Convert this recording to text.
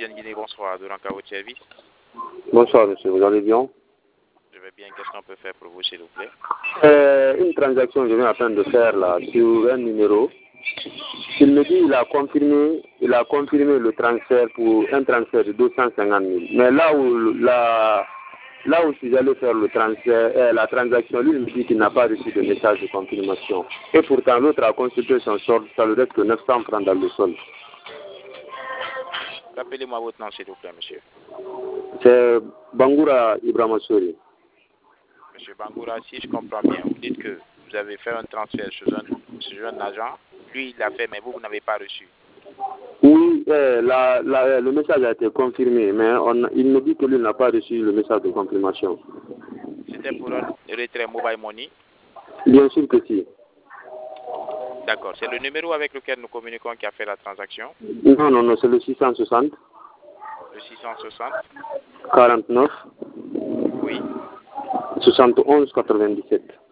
Diane Guinée, bonsoir. Durant à votre service. Bonsoir, monsieur. Vous allez bien? Je vais bien. Qu'est-ce qu'on peut faire pour vous, s'il vous plaît? Une transaction que je viens à peine de faire là sur un numéro. Il me dit qu'il a confirmé le transfert pour un transfert de 250 000. Mais là où je suis allé faire le transfert, la transaction, lui, il me dit qu'il n'a pas reçu de message de confirmation. Et pourtant, l'autre a consulté son solde, ça lui reste que 900 francs dans le solde. Rappelez-moi votre nom, s'il vous plaît, monsieur. C'est Bangoura Ibrahima Souri. Monsieur Bangoura, si je comprends bien, vous dites que vous avez fait un transfert chez un agent. Lui, il l'a fait, mais vous n'avez pas reçu. Oui, le message a été confirmé, mais il me dit que lui n'a pas reçu le message de confirmation. C'était pour un retrait mobile money? Bien sûr que si. D'accord. C'est le numéro avec lequel nous communiquons qui a fait la transaction? Non, c'est le 660. Le 660? 49. Oui. 71 97.